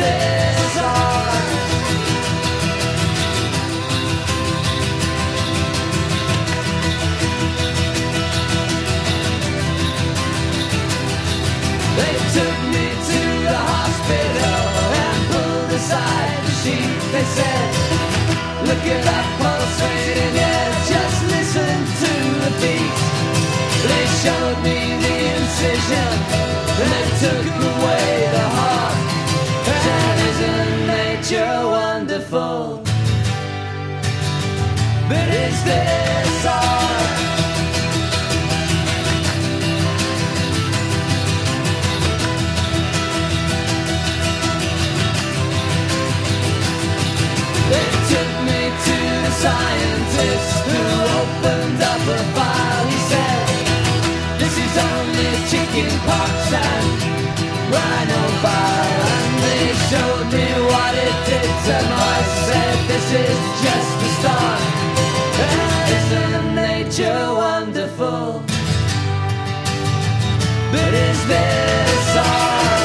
this art? They took me to the hospital and pulled aside the sheet. They said, look at that pulse rate in here, just listen to the beat. They showed me the incision and they took away the heart. And isn't nature wonderful? But is this art? They took me to the scientist who opened up a file. He said, this is only chicken pox and rhinobile. And they showed me what it did to my said, this is just the start. And isn't nature wonderful? But is this art?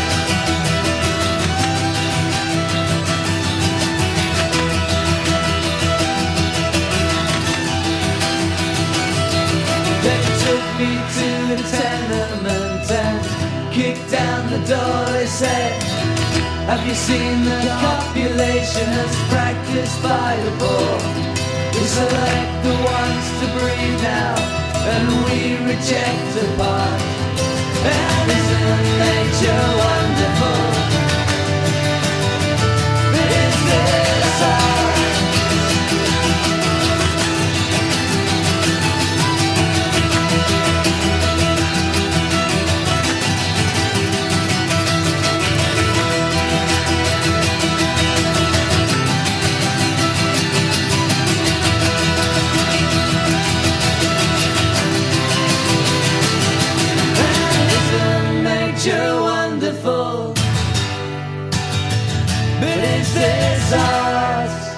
They took me to the tenement and kicked down the door. They said, have you seen the copulation as practiced by the board? We select the ones to breathe now, and we reject the part. And isn't nature wonderful? Is this art? Nature wonderful, but is this art?